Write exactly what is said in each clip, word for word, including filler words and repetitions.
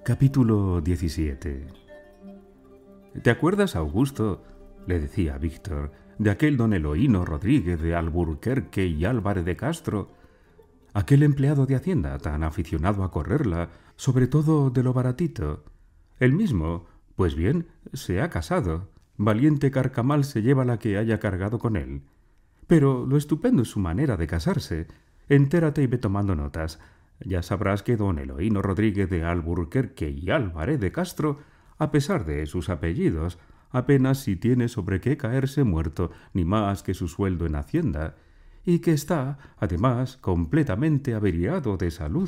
Capítulo diecisiete. ¿Te acuerdas, Augusto? Le decía Víctor, de aquel don Eloíno Rodríguez de Alburquerque y Álvarez de Castro, aquel empleado de Hacienda tan aficionado a correrla, sobre todo de lo baratito. El mismo, pues bien, se ha casado. Valiente carcamal se lleva la que haya cargado con él. Pero lo estupendo es su manera de casarse. Entérate y ve tomando notas. Ya sabrás que don Eloíno Rodríguez de Alburquerque y Álvarez de Castro, a pesar de sus apellidos, apenas si tiene sobre qué caerse muerto, ni más que su sueldo en Hacienda, y que está, además, completamente averiado de salud.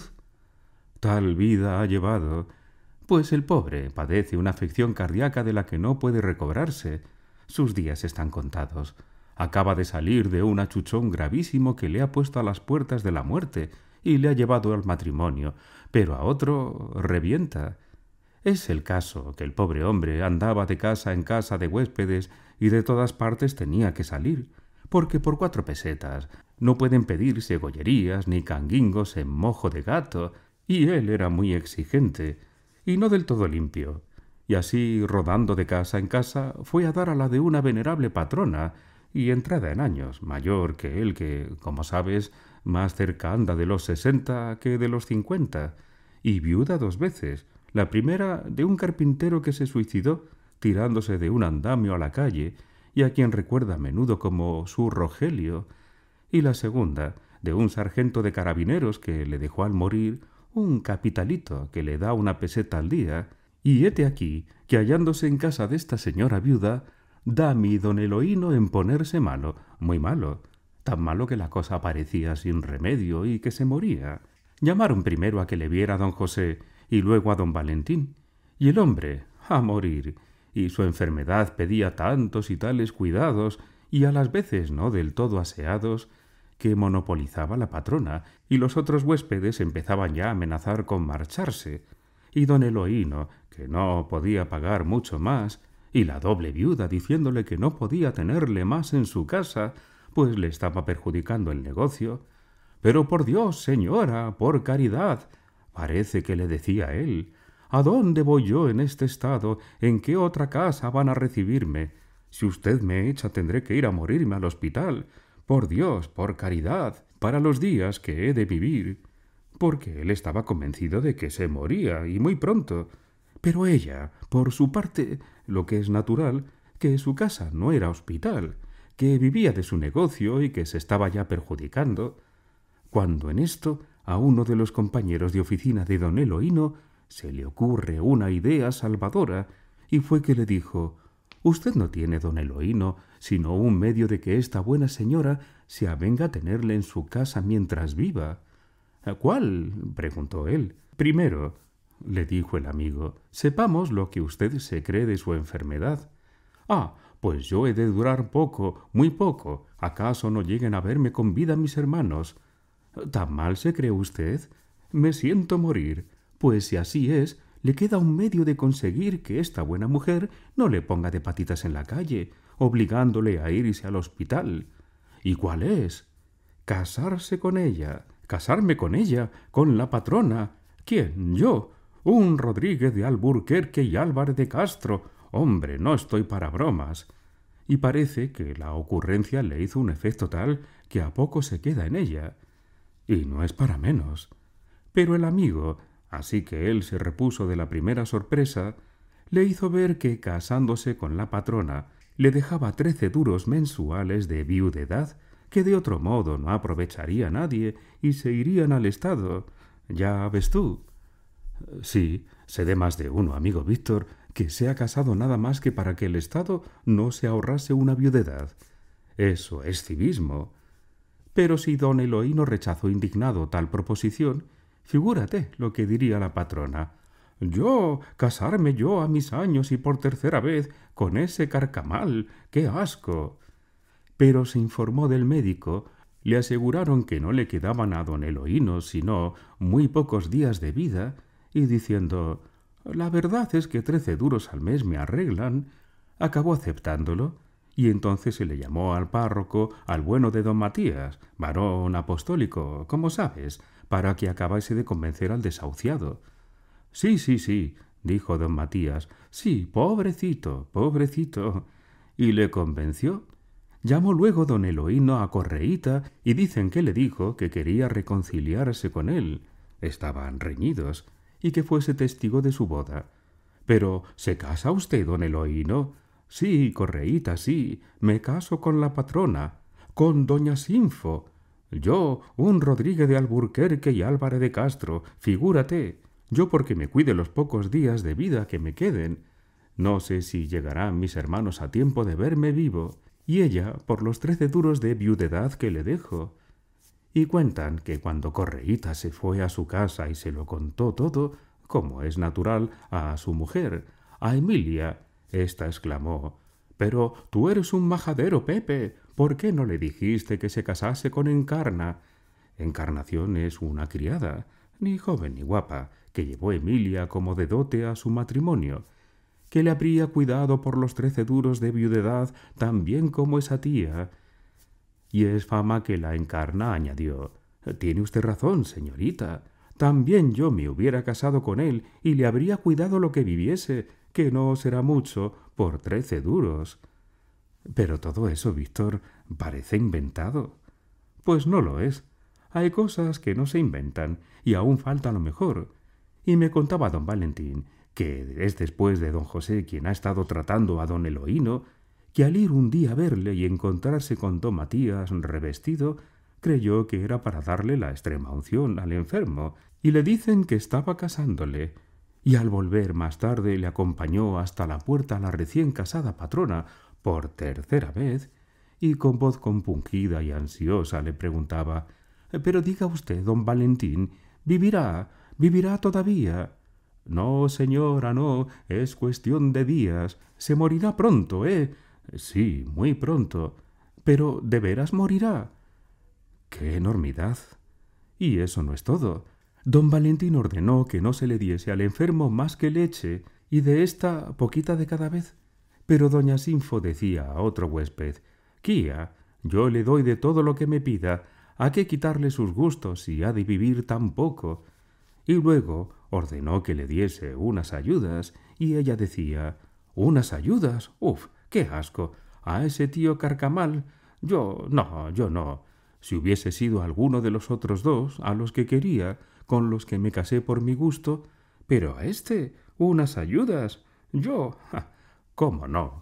Tal vida ha llevado, pues el pobre padece una afección cardíaca de la que no puede recobrarse. Sus días están contados. Acaba de salir de un achuchón gravísimo que le ha puesto a las puertas de la muerte y le ha llevado al matrimonio, pero a otro revienta. Es el caso que el pobre hombre andaba de casa en casa de huéspedes y de todas partes tenía que salir, porque por cuatro pesetas no pueden pedirse gollerías ni canguingos en mojo de gato, y él era muy exigente, y no del todo limpio. Y así, rodando de casa en casa, fue a dar a la de una venerable patrona, y entrada en años, mayor que él, que, como sabes, más cerca anda de los sesenta que de los cincuenta, y viuda dos veces, la primera de un carpintero que se suicidó tirándose de un andamio a la calle, y a quien recuerda a menudo como su Rogelio, y la segunda de un sargento de carabineros que le dejó al morir un capitalito que le da una peseta al día, y hete aquí que hallándose en casa de esta señora viuda, da mi don Eloíno en ponerse malo, muy malo, tan malo que la cosa parecía sin remedio y que se moría. Llamaron primero a que le viera a don José y luego a don Valentín, y el hombre a morir, y su enfermedad pedía tantos y tales cuidados, y a las veces no del todo aseados, que monopolizaba la patrona, y los otros huéspedes empezaban ya a amenazar con marcharse, y don Eloíno, que no podía pagar mucho más, y la doble viuda diciéndole que no podía tenerle más en su casa, pues le estaba perjudicando el negocio. «Pero por Dios, señora, por caridad», parece que le decía él, «¿a dónde voy yo en este estado? ¿En qué otra casa van a recibirme? Si usted me echa tendré que ir a morirme al hospital. Por Dios, por caridad, para los días que he de vivir», porque él estaba convencido de que se moría, y muy pronto. Pero ella, por su parte, lo que es natural, que su casa no era hospital, que vivía de su negocio y que se estaba ya perjudicando, cuando en esto a uno de los compañeros de oficina de don Eloíno se le ocurre una idea salvadora, y fue que le dijo: «Usted no tiene, don Eloíno, sino un medio de que esta buena señora se avenga a tenerle en su casa mientras viva». «¿Cuál?», preguntó él. «Primero», le dijo el amigo, «sepamos lo que usted se cree de su enfermedad». «Ah, pues yo he de durar poco, muy poco. ¿Acaso no lleguen a verme con vida mis hermanos?» «¿Tan mal se cree usted? Me siento morir. Pues si así es, le queda un medio de conseguir que esta buena mujer no le ponga de patitas en la calle, obligándole a irse al hospital». «¿Y cuál es?» «Casarse con ella. ¿Casarme con ella? ¿Con la patrona? ¿Quién? ¿Yo? Un Rodríguez de Alburquerque y Álvarez de Castro. Hombre, no estoy para bromas». Y parece que la ocurrencia le hizo un efecto tal que a poco se queda en ella. Y no es para menos. Pero el amigo, así que él se repuso de la primera sorpresa, le hizo ver que casándose con la patrona le dejaba trece duros mensuales de viudedad, que de otro modo no aprovecharía nadie y se irían al Estado. Ya ves tú. Sí, sé de más de uno, amigo Víctor, que se ha casado nada más que para que el Estado no se ahorrase una viudedad. Eso es civismo. Pero si don Eloíno rechazó indignado tal proposición, figúrate lo que diría la patrona. «Yo, casarme yo a mis años y por tercera vez con ese carcamal, qué asco». Pero se informó del médico, le aseguraron que no le quedaban a don Eloíno sino muy pocos días de vida, y diciendo «La verdad es que trece duros al mes me arreglan», acabó aceptándolo, y entonces se le llamó al párroco, al bueno de don Matías, varón apostólico, como sabes, para que acabase de convencer al desahuciado. Sí, sí, sí, dijo don Matías. Sí, pobrecito, pobrecito. Y le convenció. Llamó luego don Eloíno a Correíta y dicen que le dijo que quería reconciliarse con él. Estaban reñidos, y que fuese testigo de su boda. —¿Pero se casa usted, don Eloíno? —Sí, Correíta, sí, me caso con la patrona, con doña Sinfo. Yo, un Rodríguez de Alburquerque y Álvarez de Castro, figúrate, yo porque me cuide los pocos días de vida que me queden. No sé si llegarán mis hermanos a tiempo de verme vivo, y ella por los trece duros de viudedad que le dejo. Y cuentan que cuando Correíta se fue a su casa y se lo contó todo, como es natural, a su mujer, a Emilia, ésta exclamó: «Pero tú eres un majadero, Pepe, ¿por qué no le dijiste que se casase con Encarna?» Encarnación es una criada, ni joven ni guapa, que llevó Emilia como de dote a su matrimonio, que le habría cuidado por los trece duros de viudedad tan bien como esa tía. Y es fama que la Encarna añadió: «Tiene usted razón, señorita. También yo me hubiera casado con él y le habría cuidado lo que viviese, que no será mucho, por trece duros». Pero todo eso, Víctor, parece inventado. Pues no lo es. Hay cosas que no se inventan y aún falta lo mejor. Y me contaba don Valentín, que es después de don José quien ha estado tratando a don Eloíno, que al ir un día a verle y encontrarse con don Matías revestido, creyó que era para darle la extrema unción al enfermo, y le dicen que estaba casándole. Y al volver más tarde le acompañó hasta la puerta a la recién casada patrona, por tercera vez, y con voz compungida y ansiosa le preguntaba: «Pero diga usted, don Valentín, ¿vivirá? ¿Vivirá todavía?» «No, señora, no, es cuestión de días. Se morirá pronto, ¿eh?» «Sí, muy pronto. Pero ¿de veras morirá?» ¡Qué enormidad! Y eso no es todo. Don Valentín ordenó que no se le diese al enfermo más que leche, y de esta poquita de cada vez. Pero doña Sinfo decía a otro huésped: «Quía, yo le doy de todo lo que me pida. ¿A qué quitarle sus gustos si ha de vivir tan poco?» Y luego ordenó que le diese unas ayudas, y ella decía: «¿Unas ayudas? ¡Uf! ¡Qué asco! ¿A ese tío Carcamal? Yo no, yo no. Si hubiese sido alguno de los otros dos, a los que quería, con los que me casé por mi gusto, pero a este, unas ayudas, yo, ja, ¿cómo no?»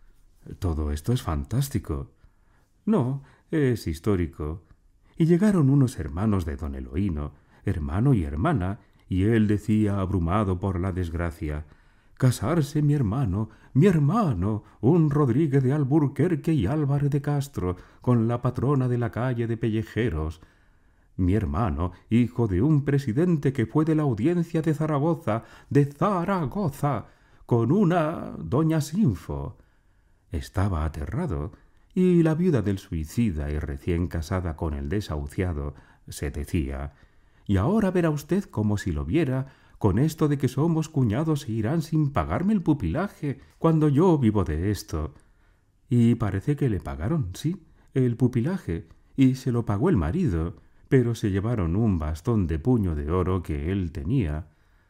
Todo esto es fantástico. No, es histórico. Y llegaron unos hermanos de don Eloíno, hermano y hermana, y él decía, abrumado por la desgracia: «Casarse mi hermano, mi hermano, un Rodríguez de Alburquerque y Álvarez de Castro, con la patrona de la calle de Pellejeros. Mi hermano, hijo de un presidente que fue de la audiencia de Zaragoza, de Zaragoza, con una doña Sinfo». Estaba aterrado, y la viuda del suicida y recién casada con el desahuciado se decía: «Y ahora verá usted como si lo viera, con esto de que somos cuñados e irán sin pagarme el pupilaje, cuando yo vivo de esto». Y parece que le pagaron, sí, el pupilaje, y se lo pagó el marido, pero se llevaron un bastón de puño de oro que él tenía.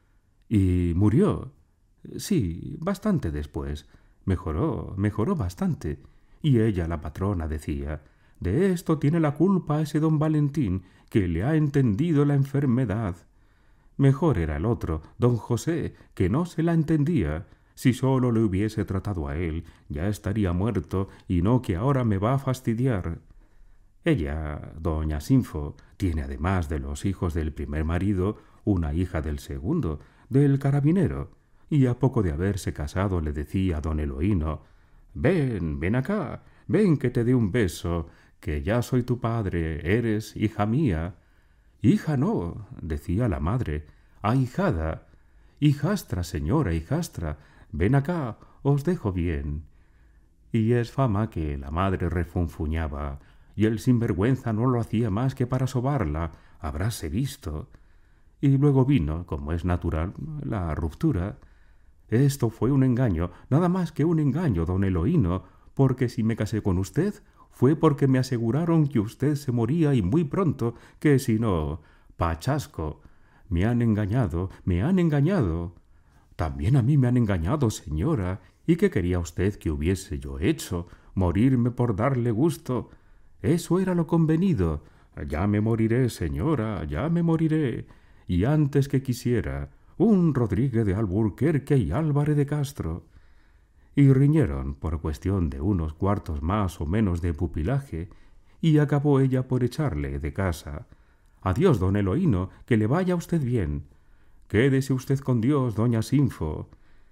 Y murió. Sí, bastante después. Mejoró, mejoró bastante. Y ella, la patrona, decía: «De esto tiene la culpa ese don Valentín, que le ha entendido la enfermedad. Mejor era el otro, don José, que no se la entendía. Si sólo le hubiese tratado a él, ya estaría muerto, y no que ahora me va a fastidiar». Ella, doña Sinfo, tiene además de los hijos del primer marido, una hija del segundo, del carabinero, y a poco de haberse casado le decía a don Eloíno: «Ven, ven acá, ven que te dé un beso, que ya soy tu padre, eres hija mía». «Hija no», decía la madre, «ahijada». «Hijastra, señora, hijastra, ven acá, os dejo bien». Y es fama que la madre refunfuñaba, y el sinvergüenza no lo hacía más que para sobarla, habráse visto. Y luego vino, como es natural, la ruptura. Esto fue un engaño, nada más que un engaño, don Eloíno, porque si me casé con usted fue porque me aseguraron que usted se moría y muy pronto, que si no, pachasco. Me han engañado, me han engañado. También a mí me han engañado, señora. ¿Y qué quería usted que hubiese yo hecho? Morirme por darle gusto. Eso era lo convenido. Ya me moriré, señora, ya me moriré. Y antes que quisiera, un Rodríguez de Alburquerque y Álvarez de Castro. Y riñeron por cuestión de unos cuartos más o menos de pupilaje, y acabó ella por echarle de casa. Adiós, don Eloíno, que le vaya a usted bien. Quédese usted con Dios, doña Sinfo.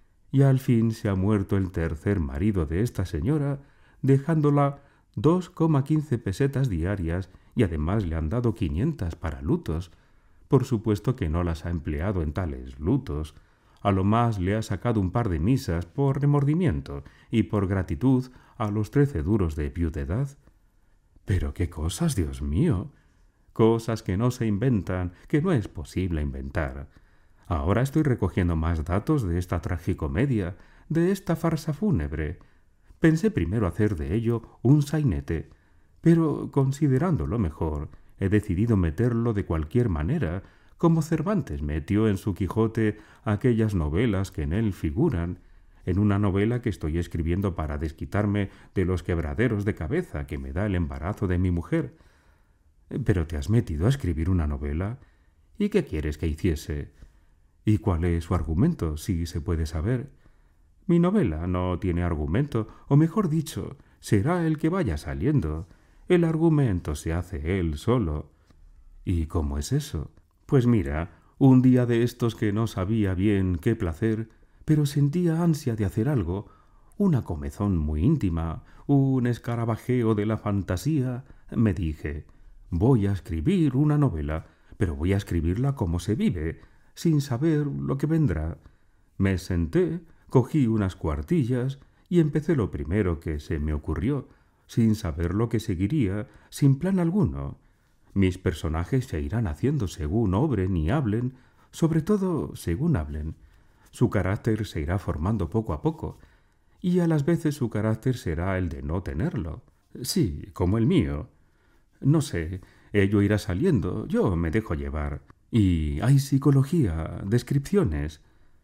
Y al fin se ha muerto el tercer marido de esta señora, dejándola dos coma quince pesetas diarias, y además le han dado quinientas para lutos. Por supuesto que no las ha empleado en tales lutos. A lo más le ha sacado un par de misas por remordimiento y por gratitud a los trece duros de viudedad. Pero qué cosas, Dios mío. Cosas que no se inventan, que no es posible inventar. Ahora estoy recogiendo más datos de esta tragicomedia, de esta farsa fúnebre. Pensé primero hacer de ello un sainete, pero considerándolo mejor, he decidido meterlo de cualquier manera, como Cervantes metió en su Quijote aquellas novelas que en él figuran, en una novela que estoy escribiendo para desquitarme de los quebraderos de cabeza que me da el embarazo de mi mujer. ¿Pero te has metido a escribir una novela? ¿Y qué quieres que hiciese? ¿Y cuál es su argumento, si se puede saber? Mi novela no tiene argumento, o mejor dicho, será el que vaya saliendo. El argumento se hace él solo. ¿Y cómo es eso? Pues mira, un día de estos que no sabía bien qué placer, pero sentía ansia de hacer algo, una comezón muy íntima, un escarabajeo de la fantasía, me dije, voy a escribir una novela, pero voy a escribirla como se vive, sin saber lo que vendrá. Me senté, cogí unas cuartillas y empecé lo primero que se me ocurrió, sin saber lo que seguiría, sin plan alguno. Mis personajes se irán haciendo según obren y hablen, sobre todo según hablen. Su carácter se irá formando poco a poco, y a las veces su carácter será el de no tenerlo. Sí, como el mío. No sé, ello irá saliendo, yo me dejo llevar. Y hay psicología, descripciones.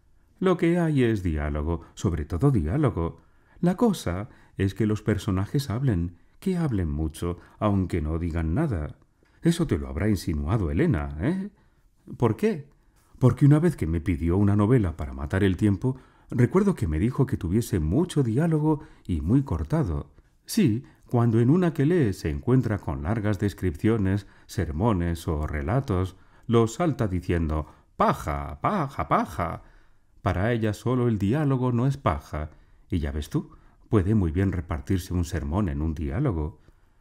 Lo que hay es diálogo, sobre todo diálogo. La cosa es que los personajes hablen, que hablen mucho, aunque no digan nada. Eso te lo habrá insinuado Elena, ¿eh? ¿Por qué? Porque una vez que me pidió una novela para matar el tiempo, recuerdo que me dijo que tuviese mucho diálogo y muy cortado. Sí, cuando en una que lee se encuentra con largas descripciones, sermones o relatos, los salta diciendo «paja, paja, paja». Para ella solo el diálogo no es paja, y ya ves tú, puede muy bien repartirse un sermón en un diálogo.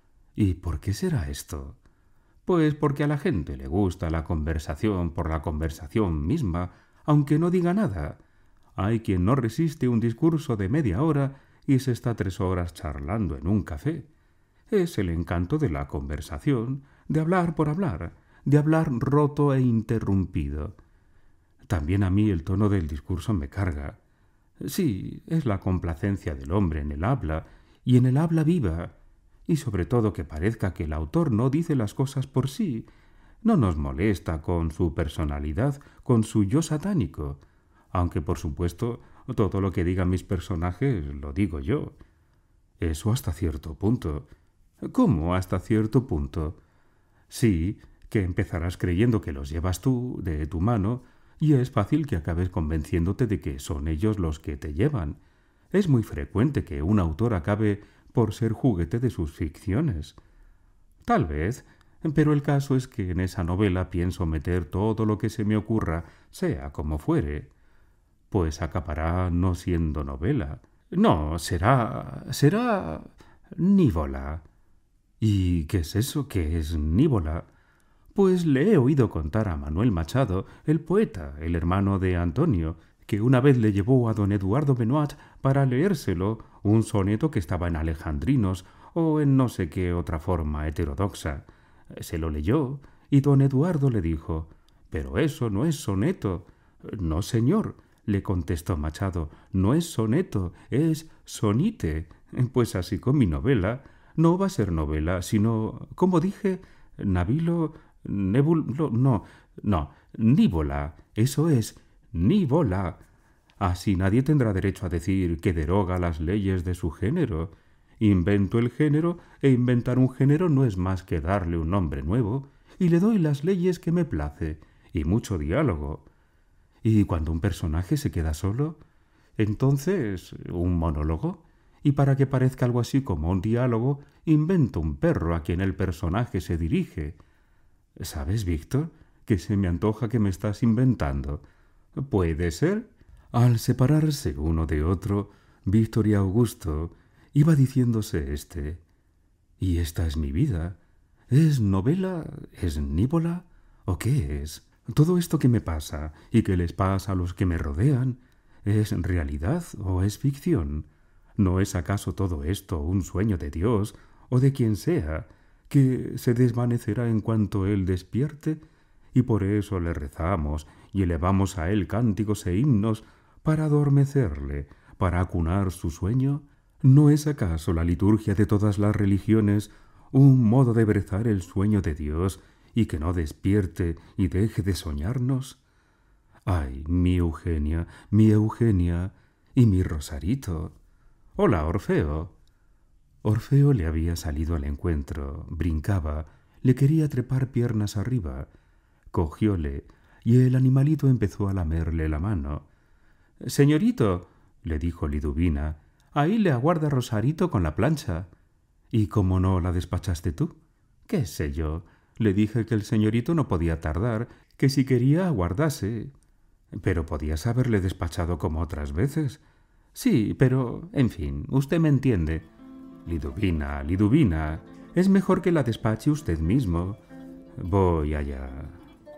¿Y por qué será esto? Pues porque a la gente le gusta la conversación por la conversación misma, aunque no diga nada. Hay quien no resiste un discurso de media hora y se está tres horas charlando en un café. Es el encanto de la conversación, de hablar por hablar, de hablar roto e interrumpido. También a mí el tono del discurso me carga. Sí, es la complacencia del hombre en el habla, y en el habla viva, y sobre todo que parezca que el autor no dice las cosas por sí, no nos molesta con su personalidad, con su yo satánico, aunque por supuesto todo lo que digan mis personajes lo digo yo. Eso hasta cierto punto. ¿Cómo hasta cierto punto? Sí, que empezarás creyendo que los llevas tú, de tu mano, y es fácil que acabes convenciéndote de que son ellos los que te llevan. Es muy frecuente que un autor acabe por ser juguete de sus ficciones. Tal vez, pero el caso es que en esa novela pienso meter todo lo que se me ocurra, sea como fuere. Pues acabará no siendo novela. No, será... será... nívola. ¿Y qué es eso que es nívola? Pues le he oído contar a Manuel Machado, el poeta, el hermano de Antonio, que una vez le llevó a don Eduardo Benoit para leérselo un soneto que estaba en alejandrinos o en no sé qué otra forma heterodoxa. Se lo leyó y don Eduardo le dijo «Pero eso no es soneto». «No, señor», le contestó Machado, «no es soneto, es sonite». Pues así con mi novela. No va a ser novela, sino, como dije, navilo, Nebul... No, no, no, nívola. Eso es, nívola. Así nadie tendrá derecho a decir que deroga las leyes de su género. Invento el género, e inventar un género no es más que darle un nombre nuevo, y le doy las leyes que me place, y mucho diálogo. Y cuando un personaje se queda solo, entonces un monólogo, y para que parezca algo así como un diálogo, invento un perro a quien el personaje se dirige. ¿Sabes, Víctor, que se me antoja que me estás inventando? ¿Puede ser? Al separarse uno de otro, Víctor y Augusto, iba diciéndose éste: ¿y esta es mi vida? ¿Es novela? ¿Es nívola? ¿O qué es? Todo esto que me pasa y que les pasa a los que me rodean, ¿es realidad o es ficción? ¿No es acaso todo esto un sueño de Dios o de quien sea, que se desvanecerá en cuanto Él despierte? Y por eso le rezamos y elevamos a Él cánticos e himnos para adormecerle, para acunar su sueño. ¿No es acaso la liturgia de todas las religiones un modo de brezar el sueño de Dios y que no despierte y deje de soñarnos? Ay, mi Eugenia, mi Eugenia, y mi Rosarito. Hola, Orfeo. Orfeo le había salido al encuentro, brincaba, le quería trepar piernas arriba. Cogióle, y el animalito empezó a lamerle la mano. Señorito, le dijo Liduvina, ahí le aguarda Rosarito con la plancha. ¿Y cómo no la despachaste tú? ¿Qué sé yo? Le dije que el señorito no podía tardar, que si quería aguardase. Pero podías haberle despachado como otras veces. Sí, pero, en fin, usted me entiende. Liduvina, Liduvina, es mejor que la despache usted mismo. Voy allá.